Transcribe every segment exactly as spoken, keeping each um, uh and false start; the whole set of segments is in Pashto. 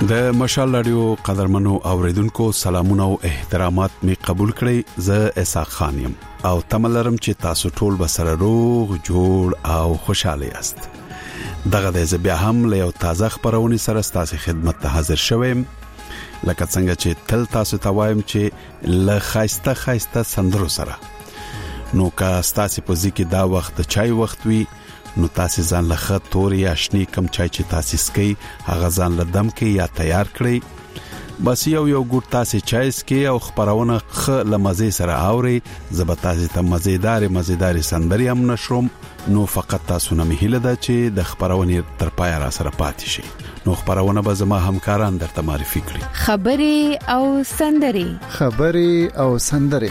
د مشال رادیو قدرمنو اوریدونکو سلامونه او احترامات می قبول کړئ. زه اسحاق خان یم او تملرم چې تاسو ټول به سره روغ جوړ او خوشاله یاست. دغه د بیا هم له یو تازه خبرونه سره ستاسو خدمت ته حاضر شوم. لکه څنګه چې تل تاسو ته وایم چې له خایسته خایسته سندرو سره نو کا ستاسو په ځکه دا وخت چای وخت وی نو تاسو ځان له خط توري آشنی کم چای چې تاسو سکي هغه ځان له دم کې یا تیار کړئ. بس یو یو ګور تاسو چای سکي او خبرونه خ لمزه سره اوري. زبر تاسو ته مزیدار مزیدار سندري هم نشروم. نو فقط تاسو نه مهله ده چې د خبرونه تر پای را سره پاتې شي. نو خبرونه به زما همکاران درته معرفي کړي. خبري او سندري خبري او سندري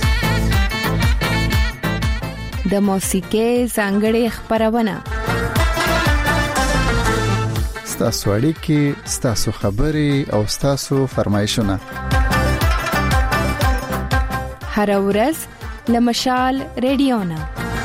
د موسیقي څنګهړې خبرونه ستاسو اړیکې ستاسو خبري او ستاسو فرمایشونه هر ورځ لمشال ریډیونا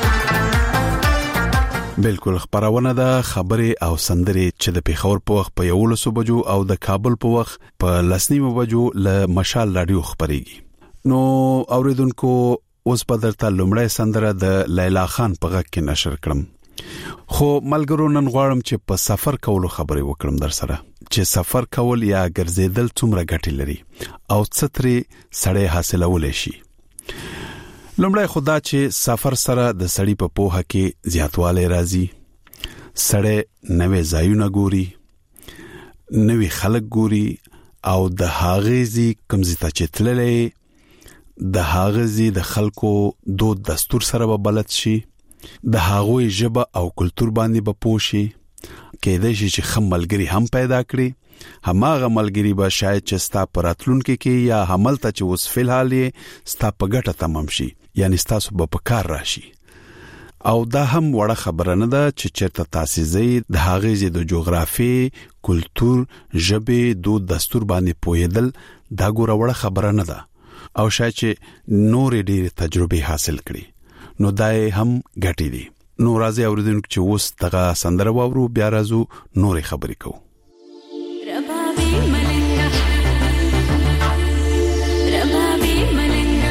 بالکل خبرونه د خبري او سندري چې د پیښور په وخت په یولسو بجو او د کابل په وخت په لسنیمو بجو له مشال رادیو خبريږي. نو اوریدونکو اوس په درته لومړی سندره د لیلا خان په غږ کې نشر کړم. خو ملګرو نن غواړم چې په سفر کولو خبرې وکړم در سره چې سفر کول یا ګرځېدل څومره ګټې لري او څه ترې سړی حاصلول شي. لومړی خدا چې سفر سره د سړی په پوهه کې زیاتوالی راځي. سړی نوې ځایونه ګوري، نوې خلک ګوري او د هغې ځي کوم ځای ته چې تللی د هغه زی د خلکو دود دستور سره به بلد شي، د هغوی ژبه او کلچر باندې به پوښي. کېدای شي چې خم ملګری هم پیدا کړي. هماغه ملګری به شاید چې ستا پراتلونکو کې یا حملته چې اوس فلحال یې ستا په ګټه تمام شي، یعنی ستاسو به په کار راشي. او دا هم وړه خبره نه ده چې چیرته تاسو زی د هغه زی د جغرافي کلچر ژبه دود دستور باندې پوهیدل دا ګوره وړه خبره نه ده او شاید چې نور ډېر تجربه حاصل کړي نو دای هم ګټي دي. نو راځي اوریدونکو چې اوس دغه سندره واورو بیا راځو نورې خبرې کوو. ربابي ملنګا ربابي ملنګا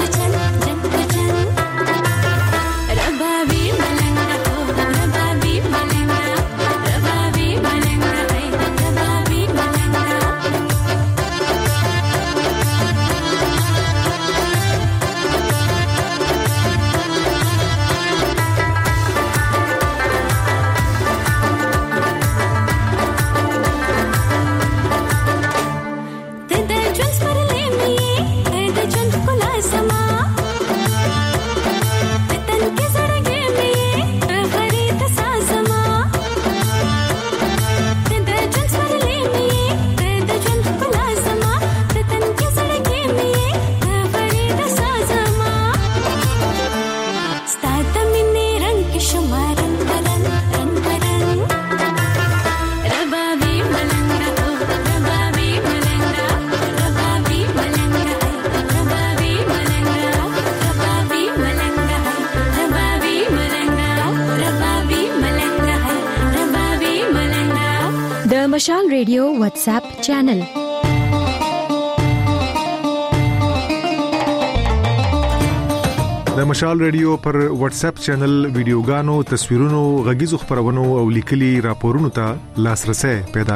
ربابي ملنګا ربابي ریډیو واتس اپ چینل. د مشال ریډیو پر واتس اپ چینل ویډیوګانو، تصویرونو، غږیزو خبرونو او لیکلي راپورونو ته لاسرسي پیدا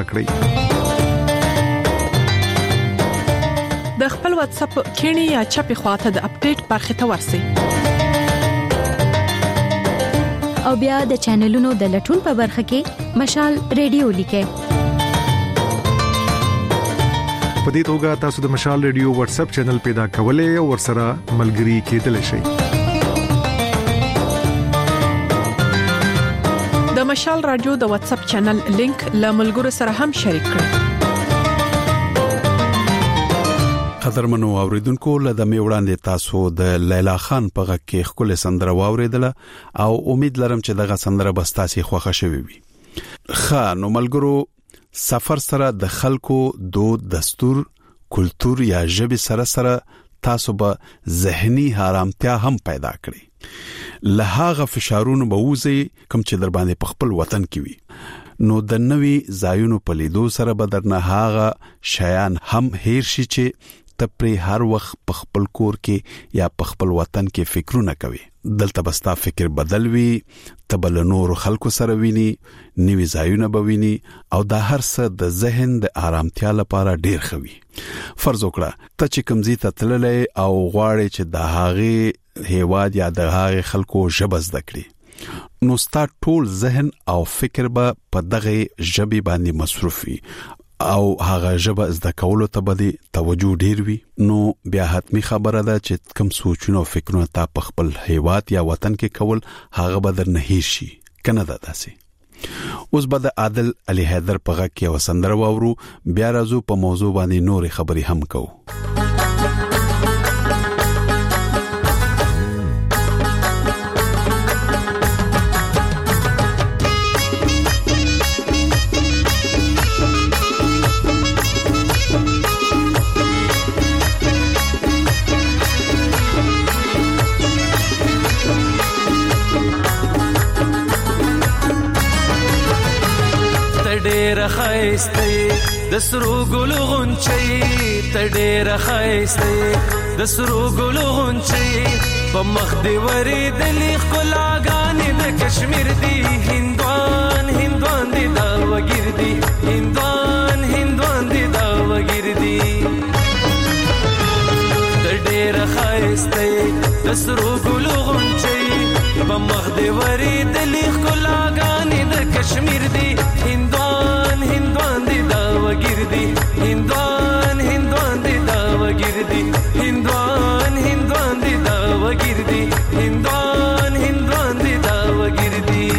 کړئ. د خپل واتس اپ کینی یا چپی خواته د اپډیټ برخه ته ورسئ. او بیا د چینلونو د لټون په برخه کې مشال ریډیو لیکئ. په دې توګه تاسو د مشال ریډیو واتس اپ چینل پیدا کولای او ورسره ملګري کېدلی شئ. د مشال رادیو د واتس اپ چینل لینک له ملګرو سره هم شریک کړئ. قدرمنو اوریدونکو له دمه وړاندې تاسو د لیلا خان په غږ کې خپل سندره واوریدله او امید لرم چې دغه سندره به تاسو خوښه شوي وي. خان نو ملګرو سفر سره د خلکو دود، دستور، کلچر یا ژبه سره سره تاسو به ذهني آرامتیا هم پیدا کړئ. له هغه فشارونو به وځي کوم چې در باندې په خپل وطن کې وي. نو د نوي ځایونو په لیدو سره به درنه هغه شیان هم هیر شي چې تپری هر وخت په خپل کور کې یا په خپل وطن کې فکرونه کوي. دلته بستا فکر بدل وي، تبل نور خلکو سره ویني، نوي ځایونه به ویني او دا هر څه د ذهن د آرامتیا لپاره ډیر خوي. فرض وکړه ته چې کمزې ته تللې او غواړې چې د هغه هیواد یا د هغه خلکو ژبه زده کړې، نو ستا ټول ذهن او فکر به په دغه ژبه باندې مصروف وي او هغه ژبه زده کولو ته به توجه ډیر وي. نو بیا حتمی خبره ده چې کم سوچونه او فکرونه تا په خپل هیواد یا وطن کې کول هغه به در نه هیر شي کنه. دا داسې اوس به د عادل علي حیدر په غږ کې وسندره واورو، بیا راځو په موضوع باندې نورې خبرې هم کوو. تډېر خایسته د سرو ګلو غونچې، تډېر خایسته د سرو ګلو غونچې، په مخ دې ورېدلې ښکلاګانې د کشمیر دي، هندوان هندوان دې دا وګردي، هندوان هندوان دې دا وګردي. تډېر خایسته د سرو ګلو غونچې، په مخ دې ورېدلې ښکلاګانې د کشمیر دي، هندوان هندوان دې دا وګردي، هندوان هندوان دې دا وګردي، هندوان هندوان دې دا وګردي، هندوان هندوان دې دا وګردي.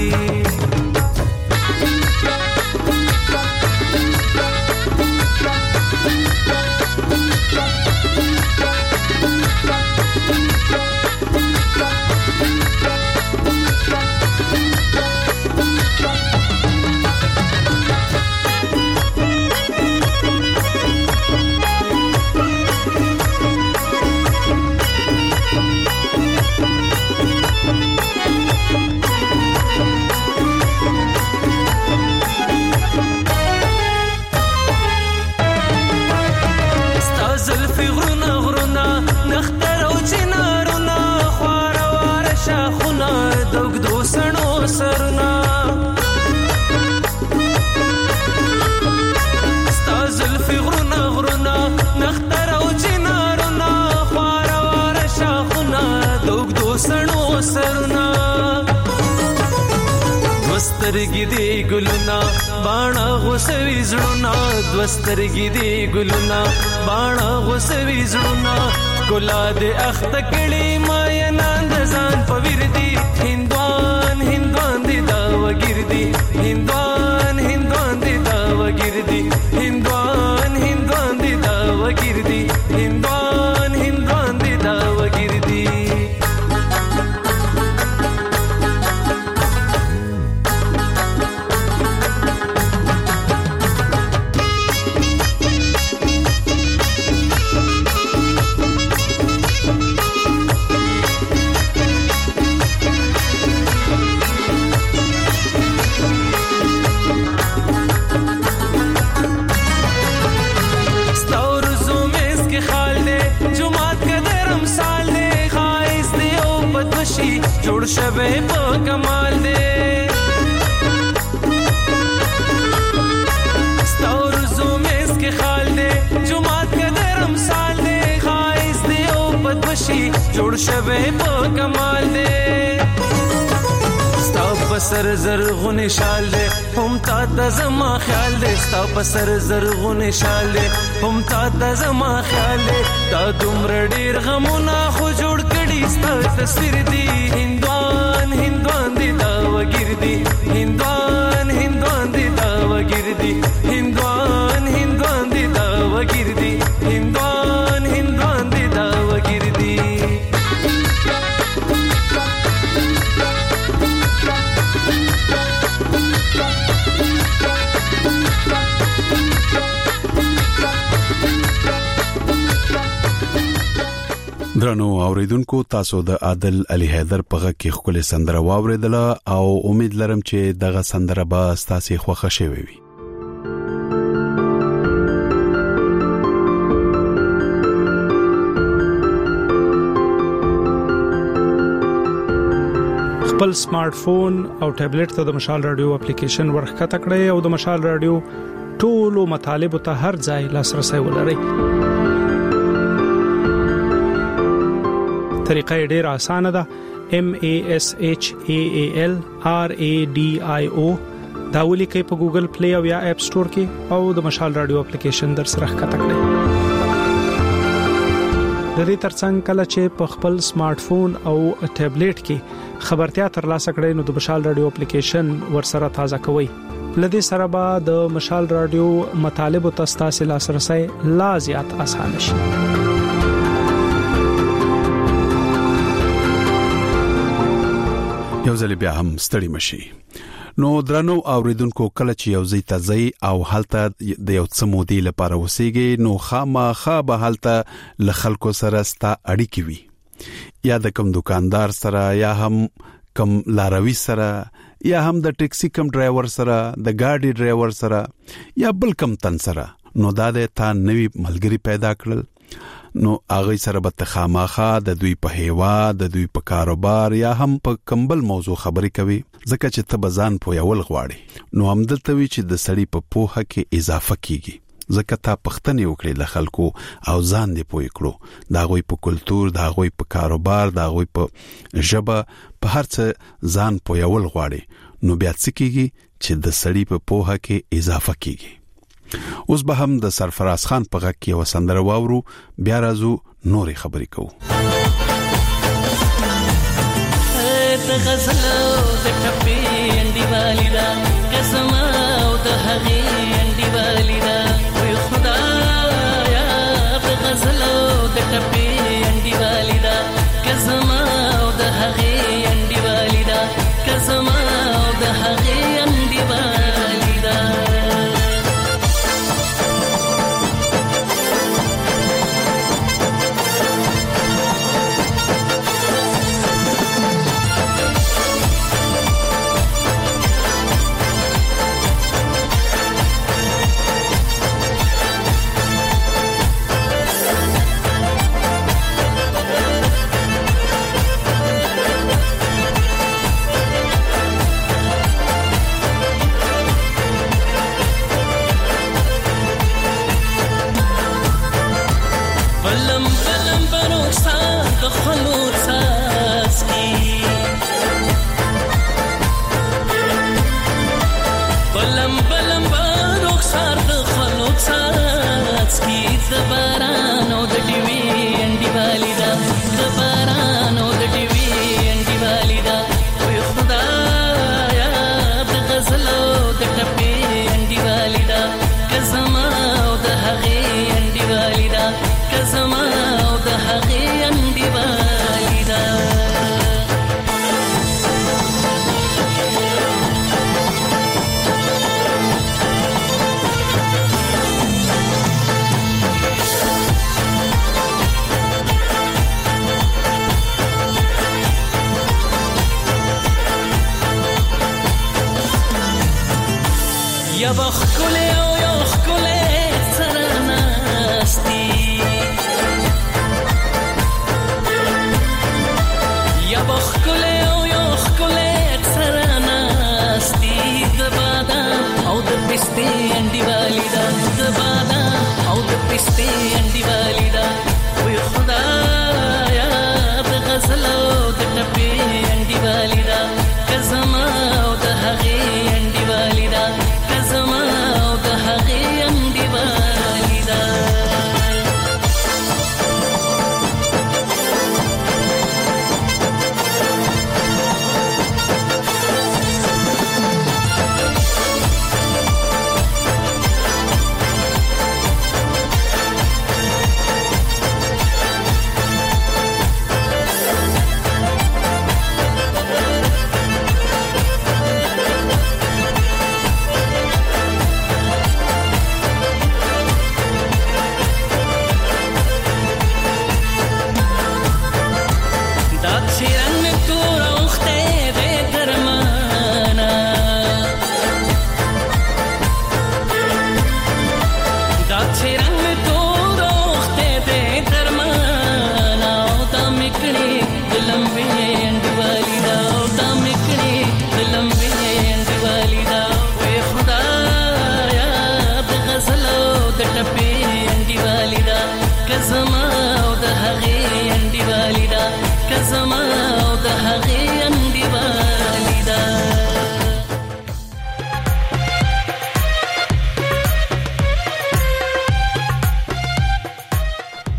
دوسترګي دی ګلونا باڼه غوسوي زړونا، دوسترګي دی ګلونا باڼه غوسوي زړونا، ګلا دې اخت کړي مایا نند ځان پویر دی، هندوان هندوان دې دا وګردي، هندوان هندوان دې دا وګردي، هندوان هندوان دې دا وګردي، هندوان هندوان دې دا وګردي. شبه په کمال دے ستور زومس کې خال دے جمعات کا درم سال دے خایس دے او بدوشي جوړ شبه په کمال دے ستا پسر زرغون شال دے هم تا د زما خیال دے ستا پسر زرغون شال دے هم تا د زما خیال دے تا دومره ډیر غمونه خو جوړ کړي ستا تصویر دی هندوان هندوان دی دا وګردي هندوان هندوان دی دا وګردي هندوان هندوان دی دا وګردي هندوان هندوان دی دا وګردي درنو اوریدونکو تاسو د عادل علي حیدر په غږ کې خپل سندره واوریدله او امید لرم چې دغه سندره به تاسو خوښه شوي وي خپل سمارټ فون او ټابلیټ ته د مشال رادیو اپلیکیشن ورخکته کړئ او د مشال رادیو ټولو مطالب ته هر ځای لاسرسي ولرئ طریقه ډیر اسانه ده M A S H A A L R A D I O دا ولیکئ په ګوګل پلی او یا اپ سٹور کې او د مشال رادیو اپلیکیشن در سره ښکته کړئ د دې ترڅنګ کله چې په خپل سمارټ فون او ټابلیټ کې خبرتیا ترلاسه کړئ نو د مشال رادیو اپلیکیشن ورسره تازه کوئ لدې سره به د مشال رادیو مطالب او تاسو لاسرسي لا زیات اسانه شي یو ځل بیا هم ستړي مشي نو درنو اوریدونکو کله چې یو ځای ته ځي او حالته د یو څه مودې لپاره وسیږي نو خامخا به حالته ل خلکو سره ستا اړیکې وي یا د کوم دکاندار سره یا هم کوم لاروي سره یا هم د ټیکسي کوم ډرایور سره د ګاډي ډرایور سره یا بل کوم تن سره نو دا د تا نوی ملګری پیدا کړل نو هغه سره به تخامخا د دوی په هیوا د دوی په کاروبار یا هم په کمبل موضوع خبرې کوي ځکه چې ته بزان پویول غواړي نو همدلته وی چې د سړی په پوهه کې اضافه کیږي ځکه تا پښتنې وکړي ل خلکو او ځان دې پوي کړو دا غوي په کلچر دا غوي په کاروبار دا غوي په ژبه په هر څه ځان پویول غواړي نو بیا څه کیږي چې د سړی په پوهه کې اضافه کیږي اوس به هم د سرفراز خان په غږ کې وسندره واورو بیا راځو نورې خبرې کوو د غزل د ټپې انډي والیدا قسم او د هغې انډي والیدا وي خدایا د غزل د ټپې انډي والیدا قسم او د هغې انډي والیدا قسم او د هغې انډي والیدا یا بخکله او یا خکله سرناستی یا بخکله او یا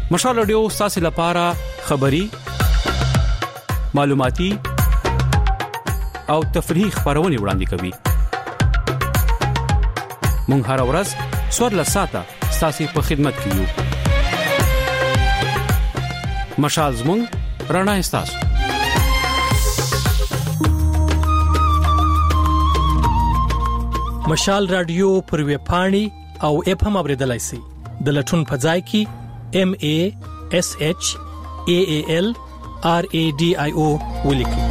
مشال رادیو تاسو لپاره خبري معلوماتي او تفریحي خبرونه وړاندې کوي. مونږ هر ورځ څوارلس ساعته تاسو په خدمت کې یو. مشال زموږ رڼا تاسو. مشال رادیو پر ویب پاڼې او اپ هم اوریدلای شئ. د لټون په ځای کې M A S H A A L R A D I O ولیکئ.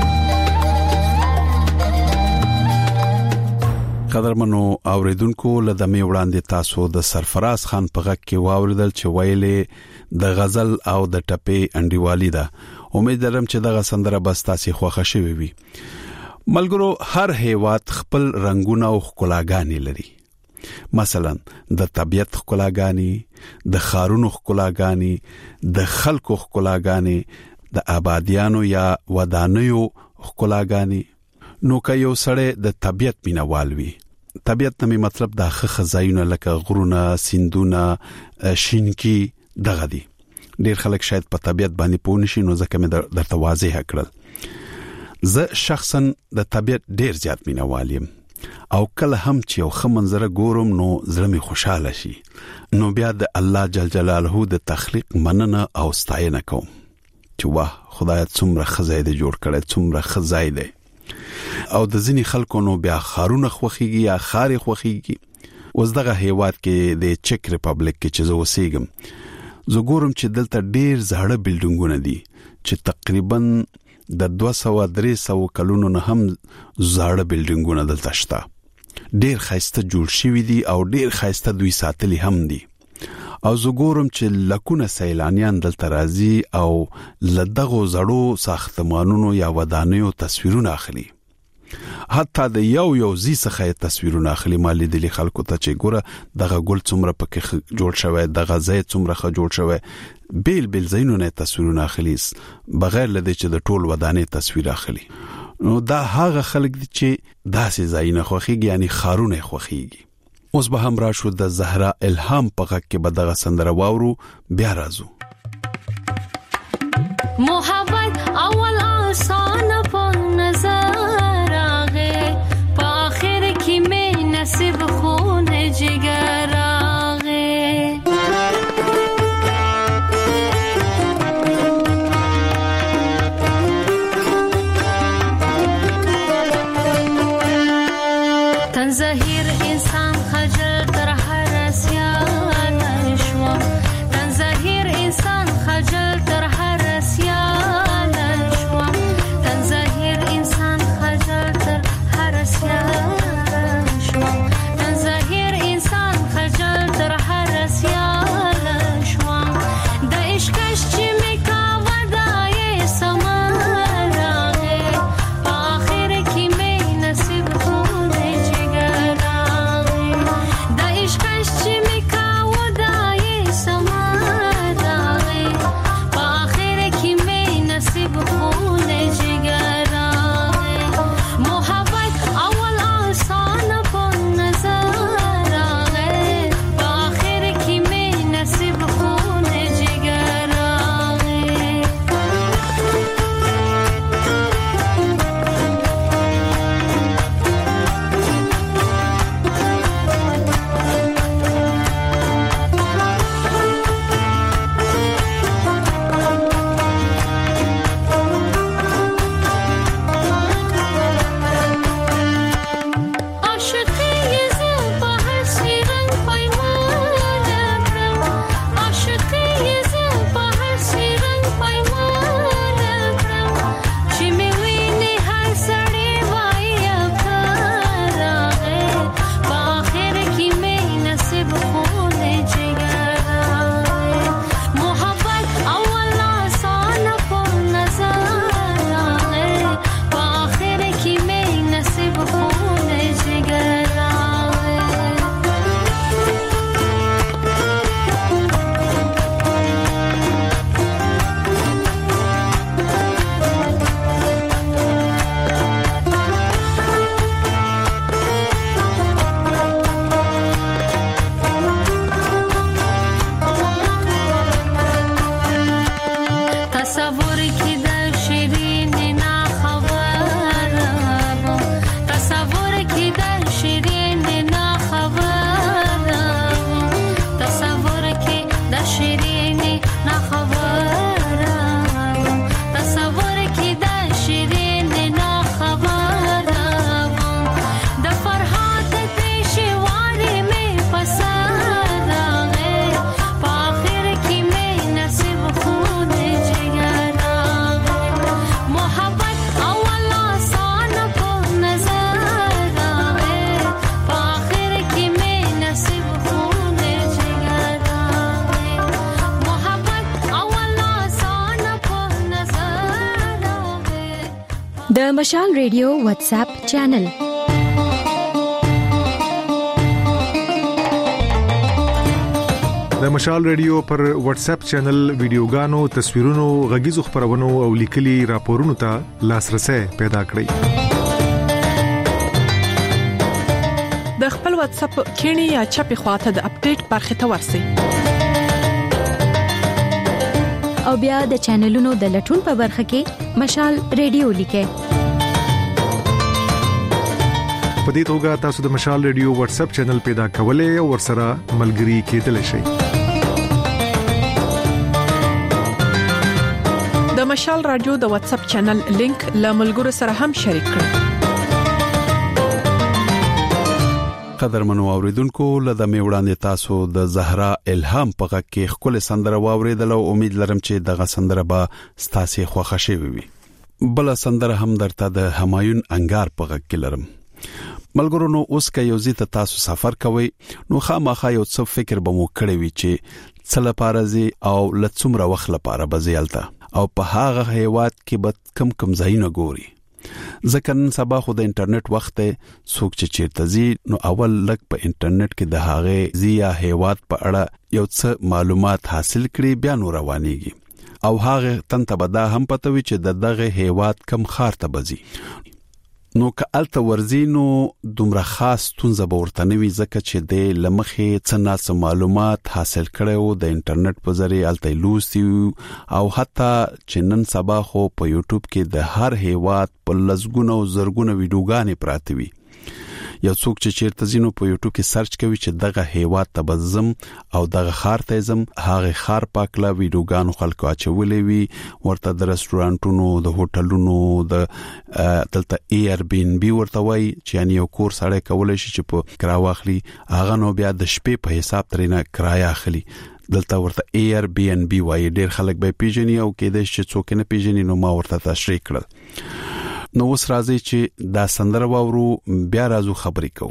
قدرمنو اوریدونکو لدمه وړاندې تاسو د سرفراز خان په غږ کې واوریدل چې ویلې د غزل او د ټپې انډیوالي ده. امید لرم چې دغه سندره بس تاسو خوښه شوي وي. ملګرو، هر هیواد خپل رنگونه او ښکلاګانې لري. مثلا د طبيعت ښکلاګانې، د خارونو ښکلاګانې، د خلکو ښکلاګانې، د آبادیانو یا ودانیو ښکلاګانې. نو که یو سړی د طبيعت مینوال وي، طبيعت نه مطلب د خزایونه لکه غرونه، سیندونه، شینکی دغه دي. ډیر خلک شاید په طبيعت باندې پوه نشي، نو ځکه مې درته واضح کړل. زه شخصا د طبيعت ډیر زیات مینوال یم او کله هم چې یو ښه منظره ګورم نو زړه مې خوشاله شي. نو بیا د الله جل جلاله د تخلیق مننه او ستاینه کوم چې واه خدای څومره خزای دې جوړ کړی، څومره خزای دې. او د ځینې خلکو نو بیا خارونه خوخيږي یا خاري خوخيږي. اوس دغه هیواد کې د چک ریپبلیک کې چې زه اوسېږم، زه ګورم چې دلته ډیر زاړه بلډینګونه دي چې تقریبا د دوه سوه درې سوه کلونو نه هم زاړه بلډینګونه دلته شته. ډیر ښایسته جوړ شوي دي او ډیر ښایسته دوی ساتلي هم دي. او زه ګورم چې لکونه سیلانیان دلته راځي او لدغو زړو ساختمانونو یا ودانیو تصویرونه اخلي. حتی د یو یو زی څخه تصویرونه اخلي. مالي دلی خلکو ته چې ګوره دغه ګل څومره پکې جوړ شوی، دغه ځای څومره ښه جوړ شوی، بیل بیل ځایونه تصویرونه اخلي بغیر لدې چې د ټول ودانې تصویر اخلي. نو دا هغه خلک دي چې داسې ځایونه خوښيږي، یعنی خارونه خوښيږي. اوس به هم راشو د زهرا الهام په غږ کې به دغه سندره واورو، بیا راځو. محبت اول آسان په نظر آغه په آخر کې مې نصیب خون جگر آغه تن ظاهر انسان خجل تر هر سیال شو، تن ظاهر انسان خجل تر هر سیال شو، تن ظاهر انسان د مشال ریډیو واتس اپ چینل د مشال ریډیو پر واتس اپ چینل ویډیوګانو تصویرونو غږیزو خبرونو او لیکلي راپورونو ته لاسرسي پیدا کړئ د خپل واتس اپ کینی یا چپی خواته د اپډیټ برخه ته ورسی او بیا د چینلونو د لټون په برخه کې مشال ریډیو لیکه په دې توګه تاسو د مشال ریډیو واتس اپ چینل پیدا کولای او ورسره ملګري کېدلی شئ د مشال رادیو د واتس اپ چینل لینک له ملګرو سره هم شریک کړئ قدرمنو اوریدونکو لده می وړاندې تاسو د زهرا الهام په غږ کې خپل سندره واوریدل او امید لرم چې دغه سندره به ستاسو خوښه شي وي بل سندره هم درته د همایون انګار په غږ کې لرم ملګرو نو اوس که یو ځای ته تاسو سفر کوئ نو خامخا یو څه فکر به مو کړی وي چې څه لپاره زی او لڅومره وخت لپاره به زیالته او په هغه هیواد کې به کم کم ځایونه ګوري ځکه نن سبا خو د انټرنیټ وخت څوک چې چیرته زی نو اول لک په انټرنیټ کې د هغه زیه هیواد په اړه یو څه معلومات حاصل کړي بیا نو روانيږي او هغه تنته به دا هم پته وي چې دغه هیواد کم خار ته بزي نو که الته ورزینو دومره خاص تونځه به ورته نوي ځکه چې د لمخې څنګه معلومات حاصل کړو د انټرنیټ په ذریعہ الته لوستي او حتی چې نن سبا خو په یوټیوب کې د هر هیواد په لزګونو او زرګونو ویډیوګانې پراته وي یو څوک چې چیرته زینو په یوټیوب کې سرچ کوي چې دغه هیواد ته بزم او دغه خار ته زم هغه خار پاکلا ویډیوګانو خلکو اچولې وي ورته د رستورانټونو د هوټلونو د دلته ایر بی ان بی ورته وای چې یعنی یو کور سره کولای شي چې په کراواخلي هغه نو بیا د شپې په حساب ترینه کرایه اخلي دلته ورته ایر بی ان بی وای ډیر خلک به پیژني او کې د چې څوک نه پیژني نو ما ورته تشریح کړل نو اوس راځي چې دا سندره واورو بیا راځو خبرې کوو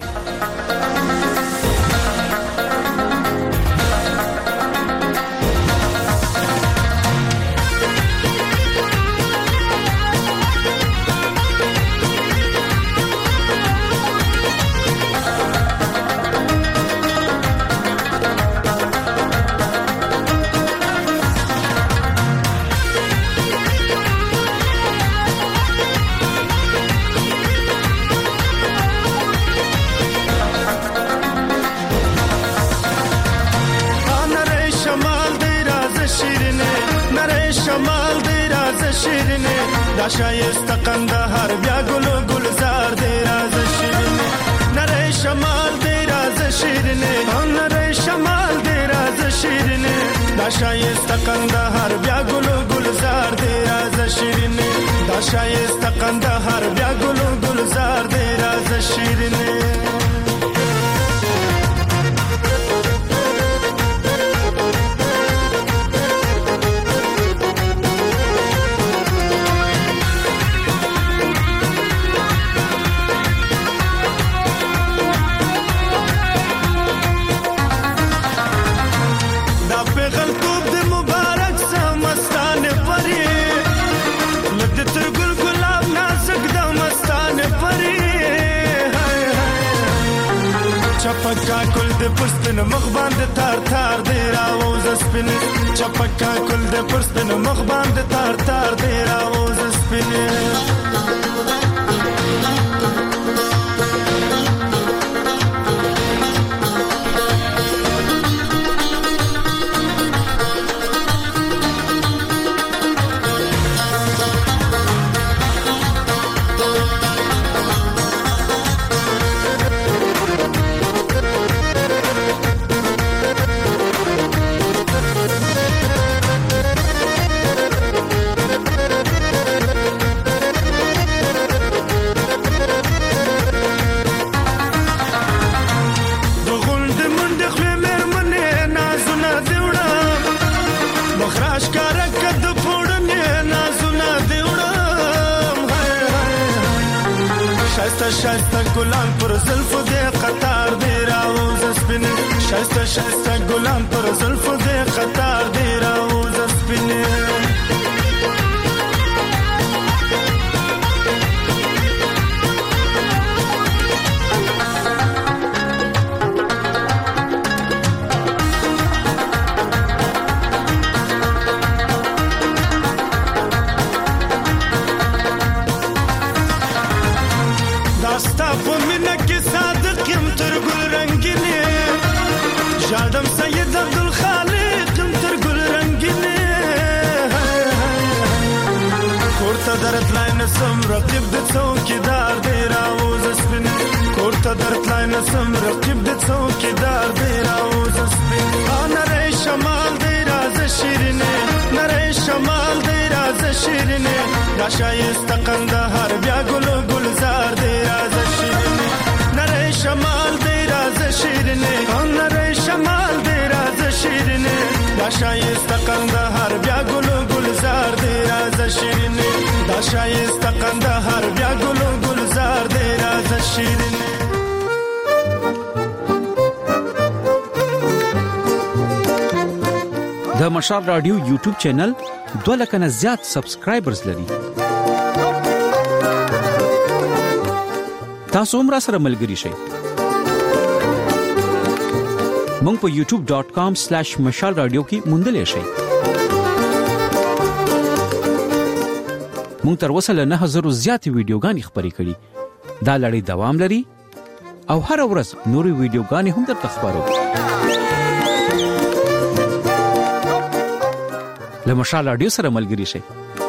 شایست قندهار بیا گل و گلزار دی راز شیرینه نره شمال دی راز شیرینه نره شمال دی راز شیرینه دا شایست قندهار بیا گل و گلزار دی راز شیرینه دا شایست قندهار بیا گل و گلزار دی راز شیرینه چپکا کل د پرستن مخ باندې تار تار دی راوز سپین چپکا کل د پرستن مخ باندې تار تار دی راوز سپین شایسته ګلان پر زلفو دې قطار دې راوز سپین شایسته شایسته ګلان پر زلفو دې قطار دې راوز سپین قسم رقیب د څوکیدار دی راوځس نری شمال دی راز شیرینه نری شمال دی راز شیرینه دا شایست قندهار بیا ګل ګلزار دی راز شیرینه نری شمال دی راز شیرینه نری شمال دی راز شیرینه دا شایست قندهار بیا ګل ګلزار دی راز شیرینه دا شایست قندهار بیا ګل ګلزار دی راز شیرینه د مشال رادیو یوټیوب چینل دوه لک نه زیات سبسکرایبرز لري. تاسو هم را سره ملګري شئ. مونږ په یوټیوب ډاٹ کام سلیش مشال رادیو کې موندلې شئ. مونږ تر اوسه له نه هزار زیات ویډیوګانې خپرې کړې. دا لړۍ دوام لري او هر ورځ نورې ویډیوګانې هم درته خبرو. له مشال رادیو سره ملګري شئ.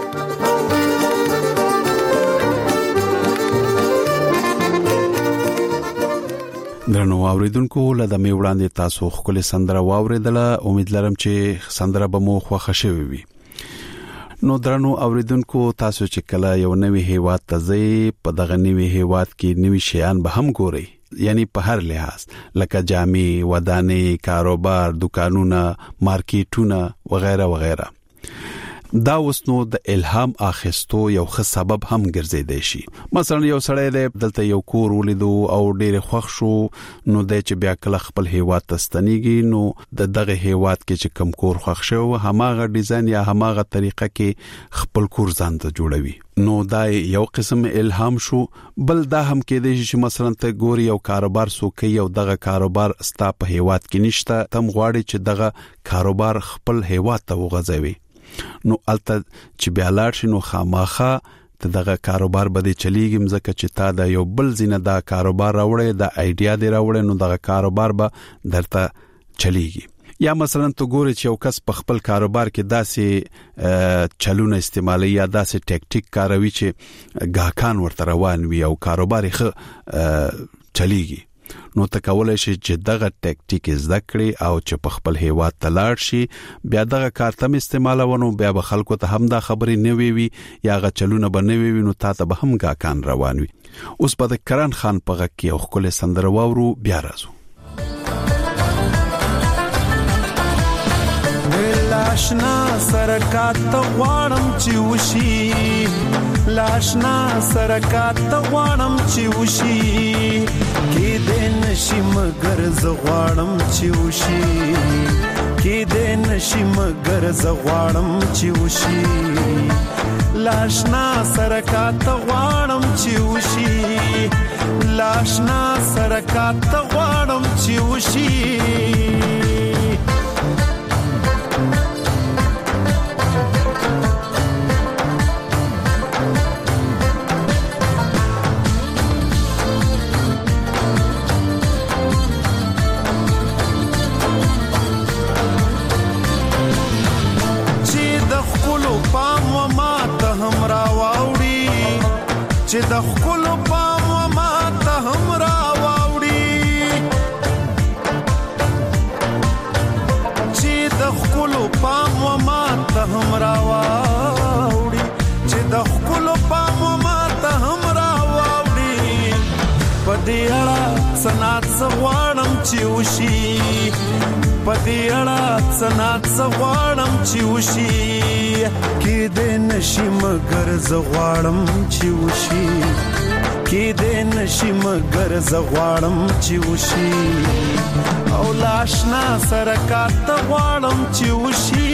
درنو اوریدونکو لږه مې وړاندې تاسو خپل سندره واوریدله. امید لرم چې سندره به مو خوښه شوي وي. نو درنو اوریدونکو تاسو چې کله یو نوې هیواد ته ځئ په دغه نوې هیواد کې نوې شیان به هم ګورئ، یعنی په هر لحاظ لکه جامې، ودانې، کاروبار، دکانونه، مارکیټونه وغیرہ وغیرہ. دا اوس نو د الهام اخیستو یو ښه سبب هم ګرځیدای شي. مثلا یو سړی دلته یو کور ولیدو او ډېر خوښ شو، نو د چې بیا کله خپل هیواد ته ستنیږي نو د دغه هیواد کې چې کم کور خوښ شو هماغه ډیزاین یا هماغه طریقه کې خپل کور ځان ته جوړوي. نو دا یو قسم الهام شو. بل دا هم کېدای شي چې مثلا ته ګوري یو کاروبار سوکي او دغه کاروبار ستا په هیواد کې نشته، تم غواړي چې دغه کاروبار خپل هیواد ته وغځوي. نو الته چې بیا لاړ شي نو خامخا ته دغه کاروبار به دې چلیږي، مځکه چې تا دا یو بل زینه دا کاروبار راوړی، دا آیډیا دې راوړی، نو دغه کاروبار به درته چلیږي. یا مثلا تو ګوري چې یو کس په خپل کاروبار کې داسې چلونه استعمالي یا داسې ټیکټیک کاروي چې ګاهکان ورته روان وي او کاروبار یې ښه چلیږي، نو ته کولای شي چې دغه ټیکټیک زده کړې او چې په خپل هیواد ته لاړ شي، بیا دغه کار تم استعمالونه، بیا به خلکو ته هم دا خبرې نه وي یا غا چلونه به نه وي، نو تا ته به هم ګاهکان روان وي. اوس په د کرن خان په غږ کې یو ښکلی سندره واورو، بیا راځو. لاشنا سرکات غوانم چې وشي، لاشنا سرکات غوانم چې وشي، کې دې نشي مگر ز غوانم چې وشي، کې دې نشي مگر ز غوانم چې وشي، لاشنا سرکات غوانم چې وشي، لاشنا سرکات غوانم چې وشي. چې د خپل پام و ما ته هم را واوړي، چې د خپل پام و ما ته هم را واوړي، چې د خپل پام و ما ته هم را واوړي، په دې اړه سنات سغوانم چې وشي، په دې اړه سنات سغوانم چې وشي، کې دې نشي مگر زغوانم چې وشي، کې دې نشي مگر زغوانم چې وشي، او لاشنا سرکات غوانم چې وشي.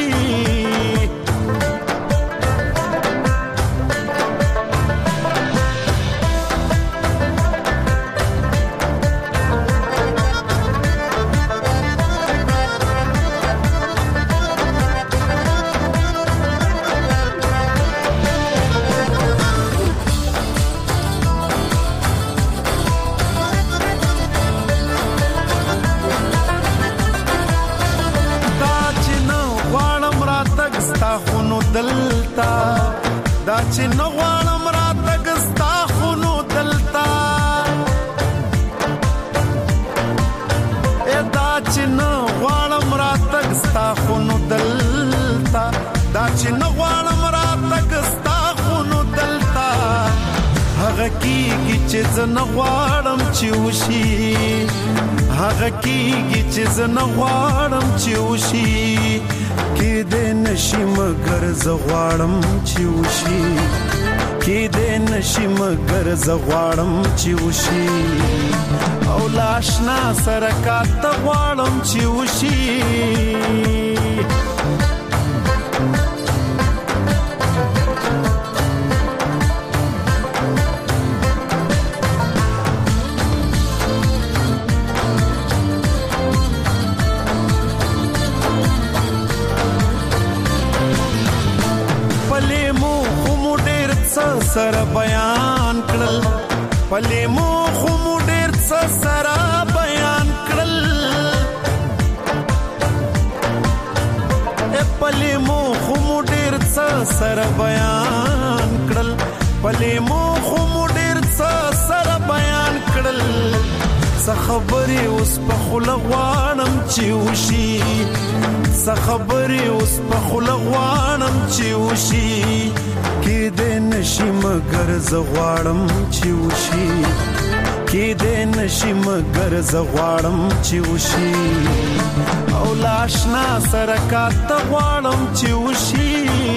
دلتا دا چې نو غوانم را تګستا خونو دلتا، کیږي چې زنه غواړم چې وشي هغه کیږي چې زنه غواړم چې وشي کې دې نشي مگر زه غواړم چې وشي کې دې نشي مگر زه غواړم چې وشي او لاشنا سره کاته غواړم چې وشي سره بیان کړل پلي مو خو مو ډېر څه سره بیان کړل پلي مو خو مو ډېر څه سره بیان کړل پلي مو خو مو ډېر څه سره بیان کړل څه خبرې اوس په خوله غواړم چې وشي څه خبرې اوس په خوله غواړم چې وشي کې دې نشي مگر زه غواړم چې وشي کې دې نشي مگر زه غواړم چې وشي او لاشنا سره کاته غواړم چې وشي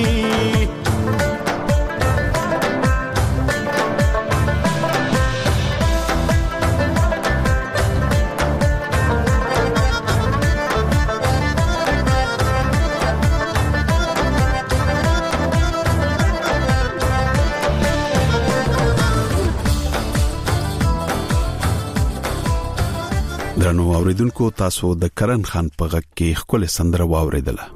درنو اوریدونکو تاسو د کرن خان په غږ کې خپل سندره واوریدله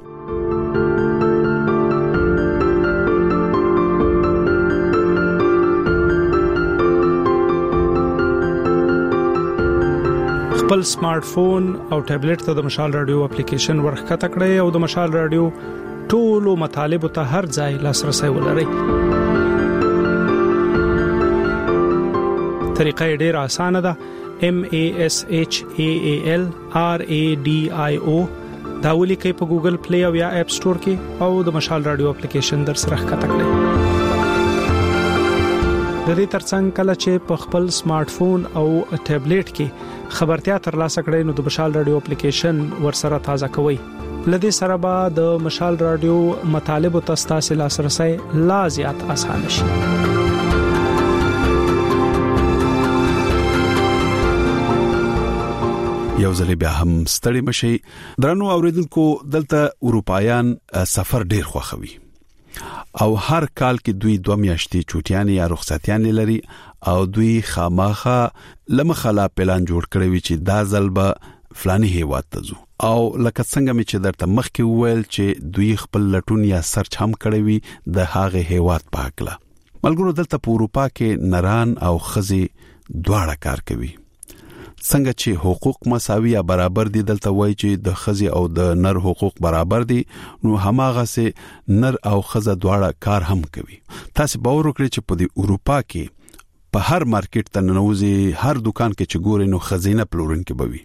خپل سمارټ فون او ټابلیټ ته د مشال رادیو اپلیکیشن ورخته کړئ او د مشال رادیو ټولو مطالب ته هر ځای لاسرسي ولرئ طریقه ډېره اسانه ده M A S H A A L R A D I O دا ولیکئ په ګوګل پلی او یا اپ سٹور کې او د مشال رادیو اپلیکیشن در سره ښکته کړئ د دې ترڅنګ کله چې په خپل سمارټ فون او ټابلیټ کې خبرتیا ترلاسه کړئ نو د مشال رادیو اپلیکیشن ورسره تازه کوئ لدې سره به د مشال رادیو مطالب او تاسو لاسرسي لا زیات اسانه شي یو ځل بیا هم ستړي مشي درنو اوریدونکو دلته اروپایان سفر ډیر خوښوي او هر کال کې دوی دوه میاشتې چوټیان یا رخصتیان لري او دوی خامخا لمخلا پلان جوړ کړی وي چې دا ځل به فلاني هیواد ته ځو او لکه څنګه می چې درته مخکې وویل چې دوی خپل لټون یا سرچ هم کړی وي د هغه هیواد په اړه ملګرو دلته په اروپا کې نران او خزي دواړه کار کوي څنګه چې حقوق مساوي یا برابر دي دلته وایي چې د خزي او د نر حقوق برابر دي نو هماغه سه نر او خزه دواړه کار هم کوي تاسو باور وکړئ چې په اروپا کې په هر مارکیټ ته ننوځي هر دکان کې چې ګوري نو خزینه پلورن کې بوي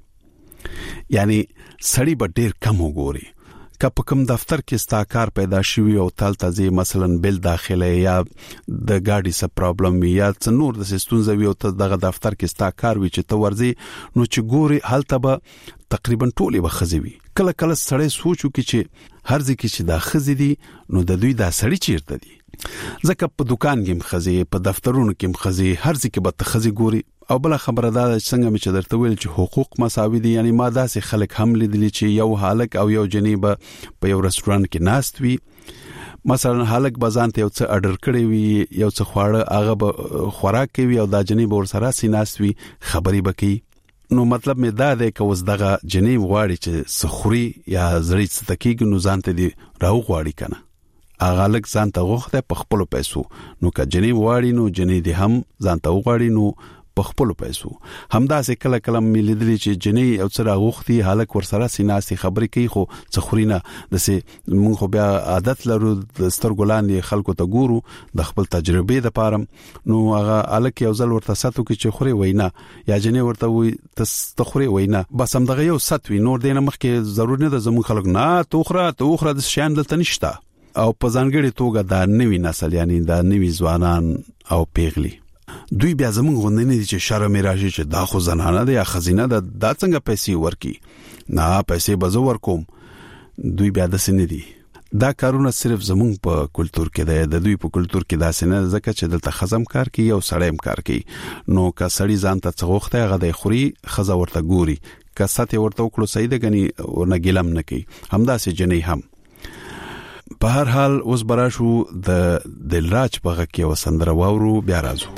یعنی سړی به ډیر کم وګوري که په کوم دفتر کې ستاکار پیدا شوی او تل تازه مثلا بل داخله یا د گاډي څه پرابلم وي یا څه نور د سیستونز وي او ته دغه دفتر کې ستاکار وي چې ته ورځي نو چې ګوري حالت به تقریبا ټولې وخزي وي کله کله سړی سوچو کې چې هر ځکه چې دا خزي دي نو د دوی دا سړی چیرته دي ځکه په دکان کې مخزي په دفترونو کې مخزي هر ځکه به تخزي ګوري او بل خبره دا څنګه می چې درته ویل چې حقوق مساوي دي یعنی ما داسې خلک هم لیدلی چې یو حالک او یو جنیبه په یو رستورانت کې ناست وي مثلا حالک بزان ته یو څه اډر کړی وي یو څه خواړه هغه خوراک کوي او دا جنیبه ور سره سیناست وي خبري بکی نو مطلب می دا دی که اوس دغه جنیب غواړي چې سخوري یا زړی څه تکیږي نو ځان ته دی راو غواړي کنه اغه لک ځان ته غوښته په خپل پیسو نو که جنیب غواړي نو جنې دی هم ځان ته غواړي نو په خپل پیسو همدا سه کله کله ملیدلی چې جنې او سره غوښتي حالک ور سره سیناسي خبرې کوي خو څخورینه د سه مونږ خو بیا عادت لرو د سترګولان خلکو ته ګورو د خپل تجربه د پاره نو هغه الک یو ځل ورته ساتو کې چې خوري وینا یا جنې ورته وي تخوري وینا بس هم دغه یو ساتوي نور دینه مخکې ضروري نه د زمون خلک نه توخره توخره د شان دلته نشته او په ځانګړي توګه د نوي نسل یعنی د نوي ځوانان او پیغلي دوی بیا زموږ غوندې نه دي چې شرم راشي چې دا خو زنانه ده یا خزینه ده دا څنګه پیسې ورکي نه پیسې به زه ورکوم. دوی بیا داسې نه دي. دا کارونه صرف زموږ په کلچر کې ده. د دوی په کلچر کې داسې نه ځکه چې دلته خزم کار کوي او سړی کار کوي. نو که سړی ځان ته څغوخته هغه د خوري خزه ورته ګوري که ساته ورته وکړو صحیح ده غني او نه ګلم نه کوي. همداسې جنې هم. په هر حال اوس براشو د دلراج په غږ کې وسندره واورو بیا راځو.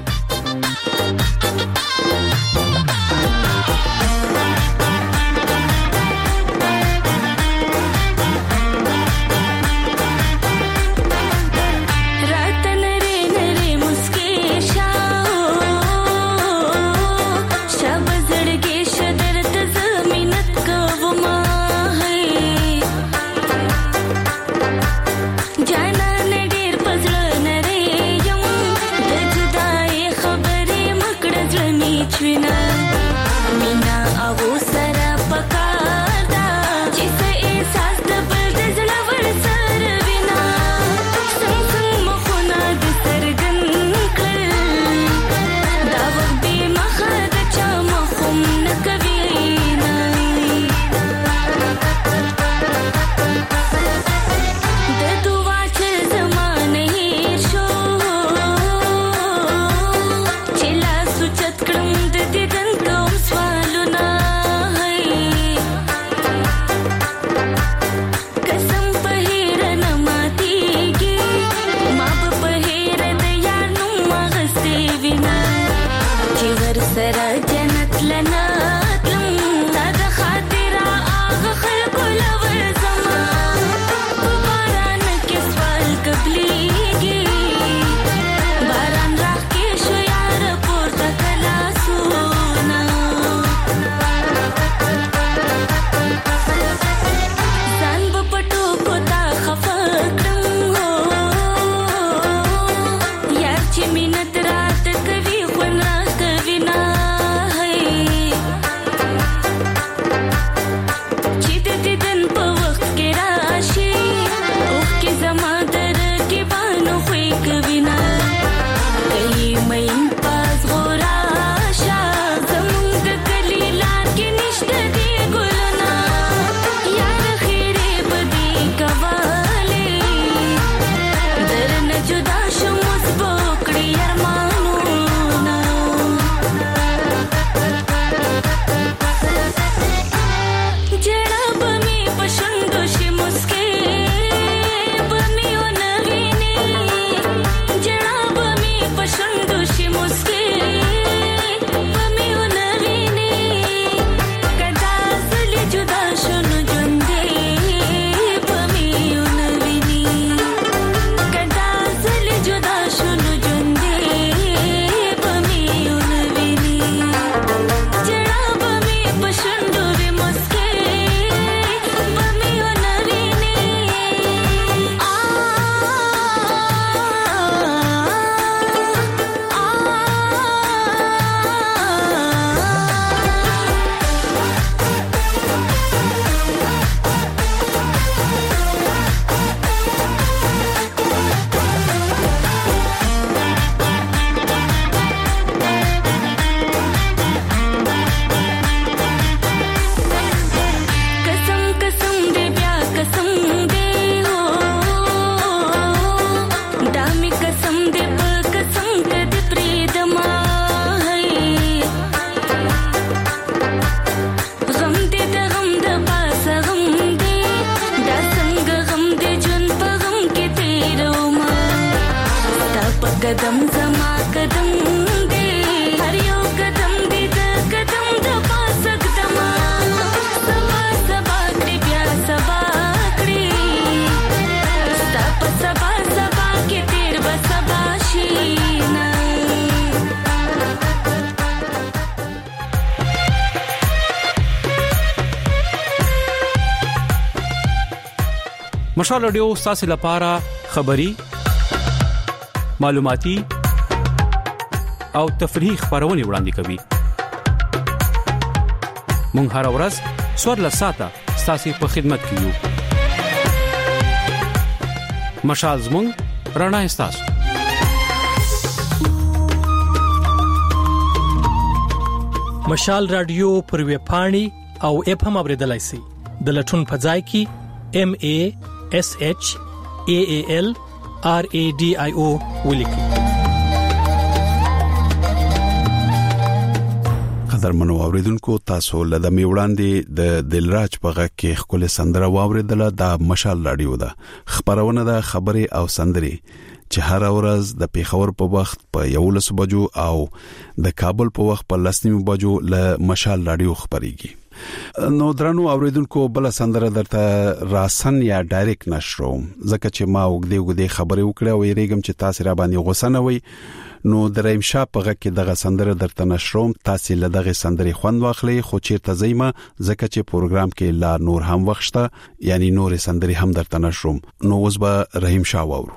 कदम जमा कदम दे हर यो कदम दे कदम दबा सकदमा सबा सबा दिव्या सबा कड़ी सब सबा सबा के तेर बसबा शीना مشال رادیو ستاسو لپاره خبری معلوماتي او تفریحي خبرونه وړاندې کوي. مونږ هر ورځ څوارلس ساعته ستاسو په خدمت کې یو. مشال زموږ رڼا ستاسو. مشال رادیو پر ویب پاڼې او اپ هم اوریدلای شئ. د لټون په ځای کې ام ا اس اچ ا ا ال ار ا ډي آی او ولیکئ. قدرمنو اوریدونکو، تاسو لږه می وړاندې د دلراج په غږ کې خپل سندره واوریدله. د مشال رادیو ده خبرونه ده خبري او سندري چې هر ورځ د پیښور په وخت په یولس بجو او د کابل په وخت په لسنیمو بجو له مشال رادیو خبريږي. نو درنو اوریدونکو، بل سندره درته راسن یا ډایرکټ نشرو ځکه چې ما وګدي وګدي خبري وکړه او یریګم چې تاسو را باندې غوسه نه وي. نو دریم شاه په غږ کې دغه سندره درته نشروم، تاسو له دغه سندري خوند واخلئ. خو چیرته زېما ځکه چې پروګرام کې لا نور هم وخت شته، یعنی نور سندري هم درته نشروم. نو اوس به رحیم شاه وورو.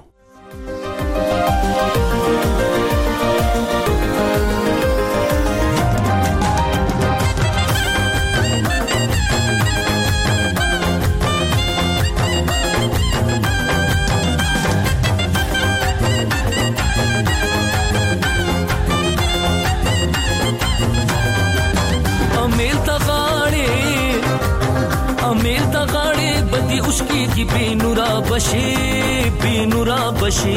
उसकी की बेनुरा बशी बेनुरा बशी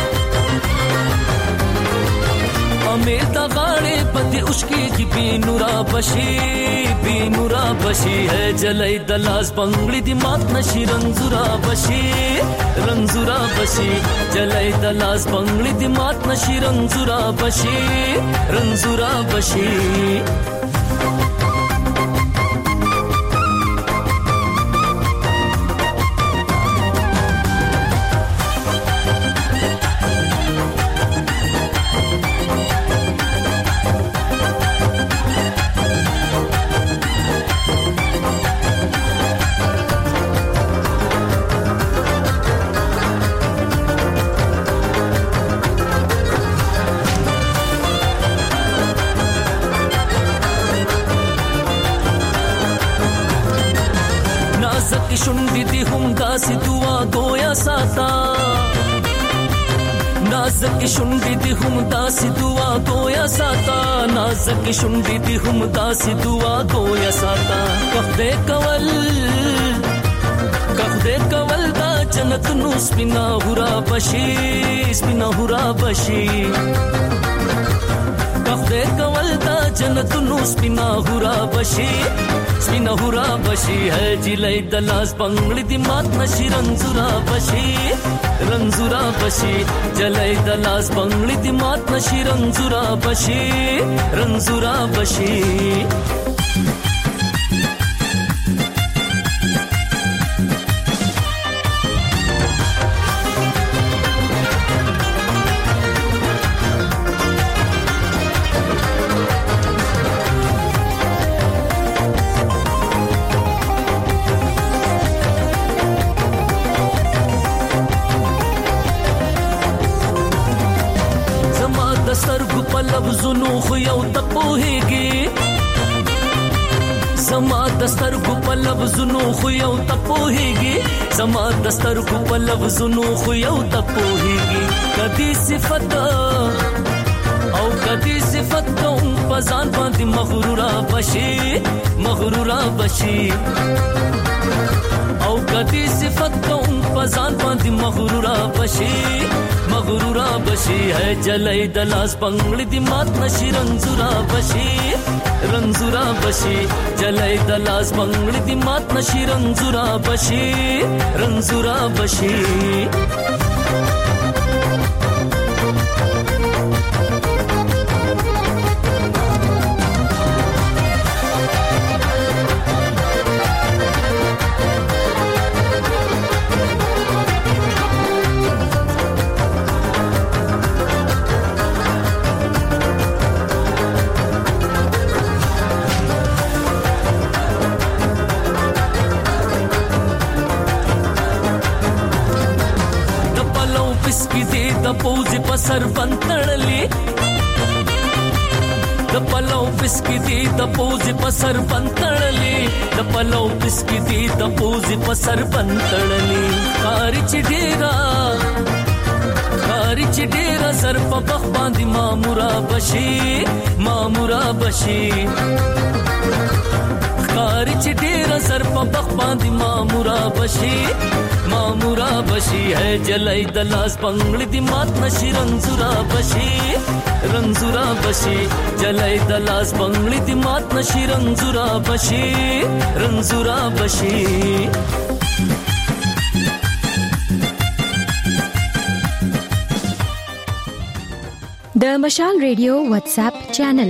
अमेर तगाड़े पति उसकी की बेनुरा बशी बेनुरा बशी है जलाई दलास बंगली दिमाग नशी रंजुरा बशी रंजुरा बशी जलाई दलास बंगली दिमाग नशी रंजुरा बशी रंजुरा बशी शुंडी हम दासी दुआ गोया साता नाज़क शुंडी हम दासी दुआ गोया साता नाज़क शुंडी हम दासी दुआ गोया साता कफदे कवल कफदे कवल दा जन्नत नु स्पिना हुरा बशी स्पिना हुरा बशी कफदे कवल दा जन्नत नु स्पिना हुरा बशी स्पिना हुरा बशी है जिलाई दलास बंगली दिमाग नशी रंजुरा बशी रंजुरा बशी जलाई दलास बंगली दिमाग नशी रंजुरा बशी रंजुरा बशी लफ्ज़ुनु खुयौ तपोहेगी समा दस्तर को लफ्ज़ुनु खुयौ तपोहेगी समा दस्तर को लफ्ज़ुनु खुयौ तपोहेगी कदी सिफत औ कदी सिफत तुम पजान बांधी मगरूरा बशी मगरूरा बशी औ कदी सिफत तुम पजान बांधी मगरूरा बशी मगरूरा बशी है जलाई दलास बंगली दिमाग नशी रंजुरा बशी रंजुरा बशी जलाई दलास बंगली दिमाग नशी रंजुरा बशी रंजुरा बशी पोज़ पसर बंतड़ली द पलौ बिस्की दी द पोज़ पसर बंतड़ली द पलौ बिस्की दी द पोज़ पसर बंतड़ली कार चिडेरा خاري چې ډېر سر په بخ باندې مامورا بشي مامورا بشي خاري چې ډېر سر په بخ باندې مامورا بشي مامورا بشي ہے جلای د لاس پنګړې دی مات نشي رنزورا بشي رنزورا بشي جلای د لاس پنګړې دی مات نشي رنزورا بشي رنزورا بشي د مشال ریډیو واتس اپ چینل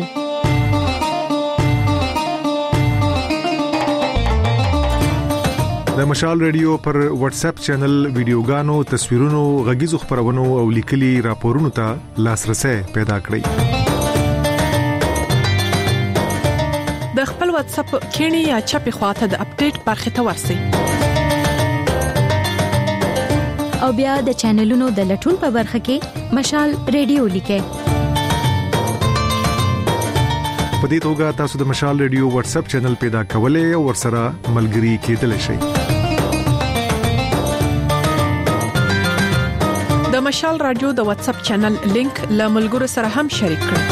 د مشال ریډیو پر واتس اپ چینل ویډیوګانو تصویرونو غږیزو خبرونو او لیکلي راپورونو ته لاسرسي پیدا کړئ د خپل واتس اپ کینی یا چپی خواته د اپډیټ برخه ته ورسی او بیا د چینلونو د لټون په برخه کې مشال ریډیو لیکه په دې توګه تاسو د مشال ریډیو واتس اپ چینل پیدا کولای او ورسره ملګري کېدلی شئ د مشال رادیو د واتس اپ چینل لینک له ملګرو سره هم شریک کړئ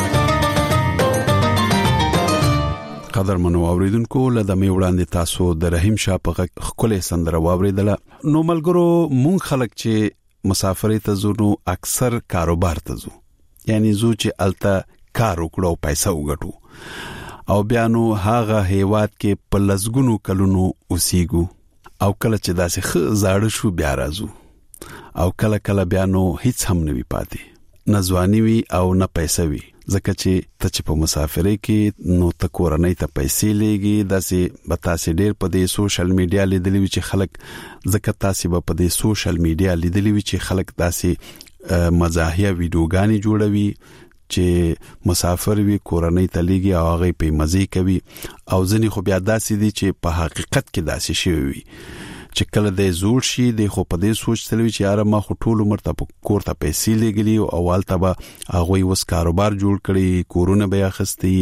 قدر منو اوریدونکو لدمه وړاندې تاسو د رحیم شاه په خپل سندره واوریدله نو ملګرو مونږ خلک چې مسافرې ته ځو اکثر کاروبار ته ځو یعنی زو چې الته کار وکړو پیسې وګټو او بیا نو هاغه هیواد کې په لزګونو کلونو اوسېګو او کله چې داسې خ زاړه شو بیا راځو او کله کله بیا نو هیڅ هم نه وی پاتې نه ځواني وی او نه پیسې وی ځکه چې ته چې په مسافرۍ کې نو ته کورنۍ ته پیسې لېږي داسې به تاسې ډېر په دې سوشل میډیا لیدلی وي چې خلک ځکه تاسې به په دې سوشل میډیا لیدلی وي چې خلک داسې مزاحیه ویډیوګانې جوړوي چې مسافر وي کورنۍ ته لېږي او هغه په مزه کوي او ځنې خو بیا داسې دي چې په حقیقت کې داسې شي وي چې کله د زوړ شي د خو په دې سوچ تلوي چې یاره ما خو ټول عمر ته کور ته پیسې لګلي او والته به هغه وس کاروبار جوړ کړي کورونه بیا خستي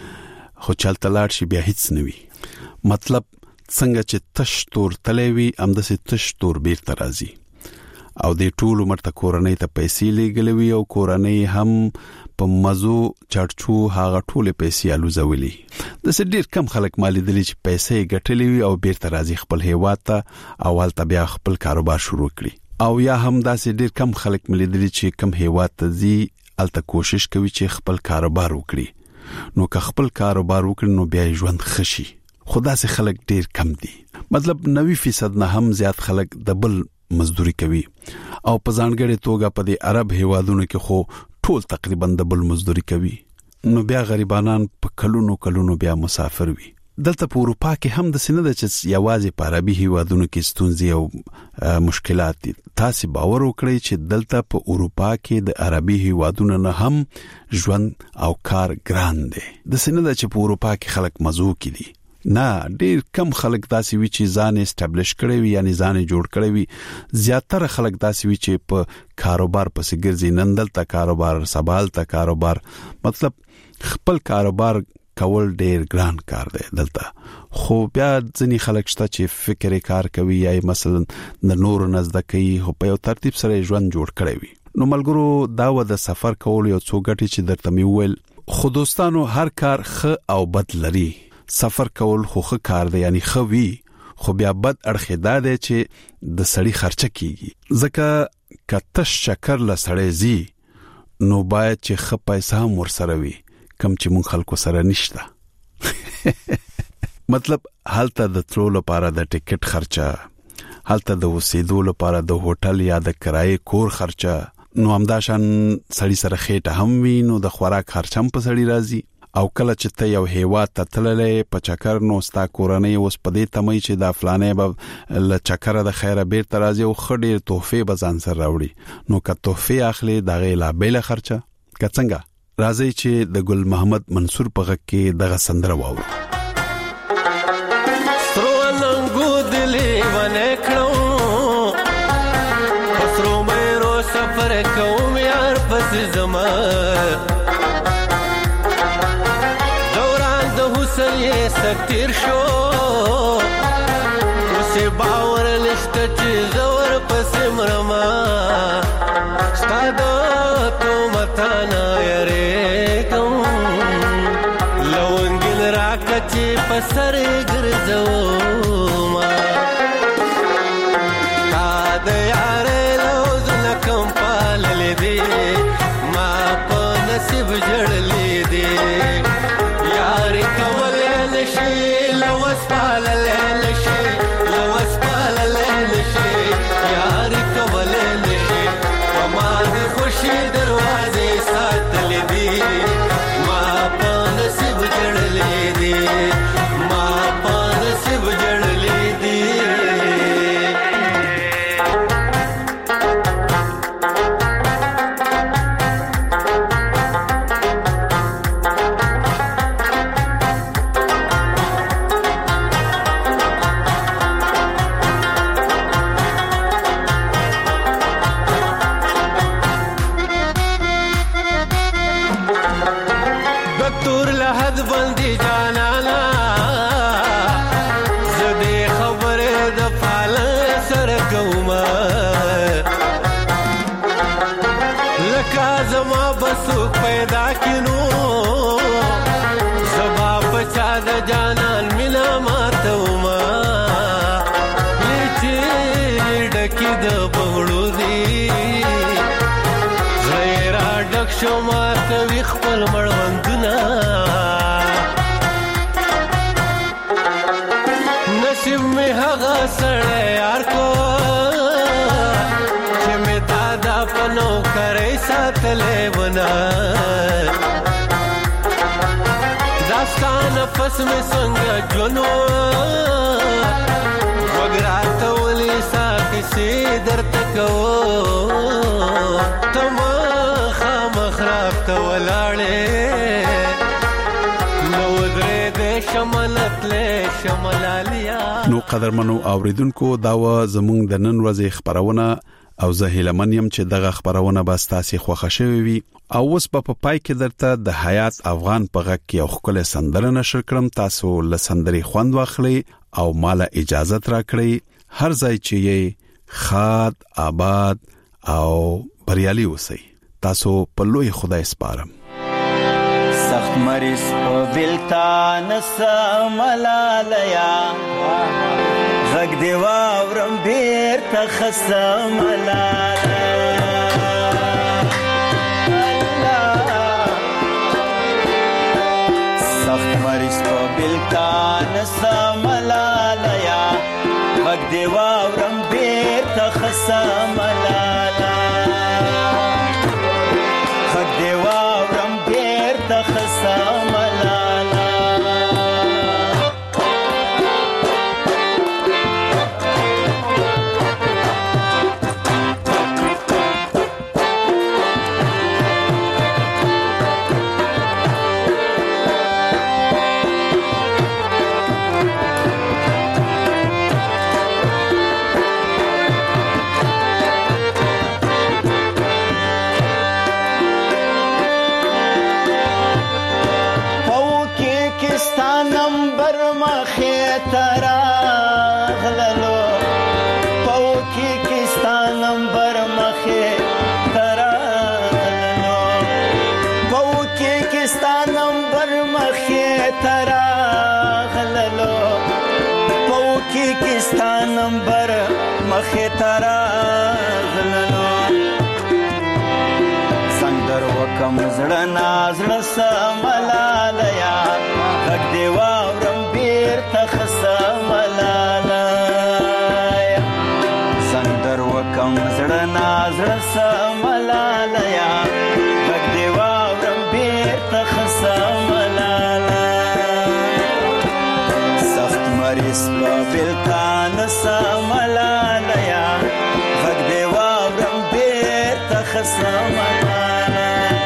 خو چلته لاړ شي بیا هیڅ نه وي مطلب څنګه چې تش تور تلوي امدسه تش تور بیرته راځي او د ټول عمر ته کورنۍ ته پیسې لګلوي او کورنۍ هم په مزو چړچو هغه ټول پیسې الوزولي د څه ډیر کم خلک مالي دي چې پیسې ګټلې وي او بیرته راځي خپل هیواد ته او ولته بیا خپل کاروبار شروع کړي او یا هم داسې ډیر کم خلک ملي دي چې کم هیواد ته ځي الته کوشش کوي چې خپل کاروبار وکړي نو که خپل کاروبار وکړي نو بیا ژوند خشي خدا سي خلک ډیر کم دي مطلب نوي فیصد نه هم زیات خلک دبل مزدوري کوي او په ځانګړي توګه په دې عرب هیوادونو کې خو ټول تقریبا د بل مزدوري کوي نو بیا غریبانان په کلونو کلونو بیا مسافر وي دلته په اروپا کې هم د سینې د چې یوازې په عربي هیوادونو کې ستونزې او مشکلات دي تاسو باور وکړئ چې دلته په اروپا کې د عربي هیوادونو نه هم ژوند او کار ګران دي د سینې د چې په اروپا کې خلک مزو کې دي نه ډیر کم خلک داسې وی چې ځان اسټابلیش کړي وي یعنی ځان جوړ کړي وي زیاتره خلک داسې وی چې په کاروبار پسې ګرځي نندل تا کاروبار سبال تا کاروبار مطلب خپل کاروبار کول ډیر ګران کار دی دلته خو بیا ځنی خلک شته چې فکر کار کوي یا مثلا د نور نزدکې هو په یو ترتیب سره ژوند جوړ کړي وي نو ملګرو دا و د سفر کول یو څو غټي چې درته میول خو دوستانو هر کار خ او بد لري سفر کول خو ښه کار دی یعنی خو وی خو بیا بد اړخه دا دی چې د سړی خرچه کیږي ځکه کته شکر لسړی زی نو باید چې خ پیسې هم ورسره وي کم چې مون خلکو سره نشته مطلب حالته د تلو لپاره د ټیکټ خرچه حالته د وسیدو لپاره د هوټل یا د کرایې کور خرچه نو همداشان سړی سره خېټه هم وي نو د خوراک خرچه هم په سړی راځي او کله چې ته یو هیواد ته تللې په چکر نو ستا کورنۍ اوس په دې تمای چې د فلانه به ل چکر د خیره بیر ترازی او خډیر تحفه به ځان سره راوړي نو که تحفه اخلي دغه لا بیل خرچه کڅنګه راځي چې د ګل محمد منصور په غږ کې دغه سندره واورو سترو ننګو دلی ونه کړو پسرو مې رو سفر کوم یار پس زما سلیه سکتیر شو اوسه باور نشته چې زور پس مرما سر ګرځو ما تا د یارې لوز لکم پاللې دي ما په نصیب جړلې دي یار کولې نشي لوس پاللې نشي لوس پاللې نشي یار کولې نشي ما د خوشي دروازې ساتلې دي ما په نصیب جړلې دي ما په نصیب جړلې دي سوک پیدا کینو زبا پچا د جانان مینا ماتوما لیچی ډکی د بغړو دی زیرا ډک شو ماتوي خپل مړوندونه نصیب می هغه سړی یار کو چې می دادا پنو کرے ساتلې ونا داستان نفس میں څنګه جنو وګرات ولي ساتي سي درته کو تم خامخراب ته ولاړې نو درې دې شملت له شملالیا. نو قدرمنو اوریدونکو دا و زموږ د نن ورځې خبرونه او زه هیلمنیم چې دغه خبرونه به تاسو خوښ شوي وي او اوس په پا پای کې درته د حیات افغان په غږ کې یو خپل سندره نشر کړم تاسو لسندري خوند واخلئ او مال اجازه راکړئ هر ځای چې یې خاد آباد او بریالي اوسئ تاسو په لوی خدای سپارم. سخت مریض په بلتان سملالیا غږ دی واورم بیرته خصم سخت مریض په بلتان سملالیا غږ دی واورم بیرته خصم غږ دی واورم بیرته خصم نمبر مخه ترا غلنو سندر وکم زړه نازړه سملالیا غږ دی واورم بیرته خصملالیا سندر وکم زړه نازړه سملالیا غږ دی واورم بیرته خصملالیا سخت مریض په بلتان سملالیا غږ دی واورم بیرته خصملالیا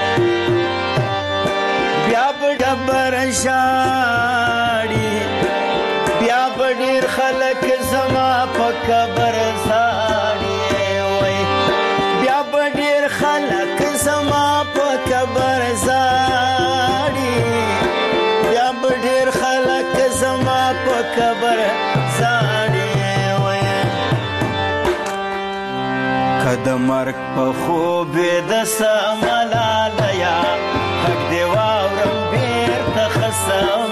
بیا به ډبر شاړي بیا به ډېر خلک زما په قبر زاړي وای بیا به ډېر خلک زما په قبر زاړي بیا به ډېر خلک زما په قبر زاړي وای کده مرګ په خوب د سملالیا غږ دی واورم بیرته خصم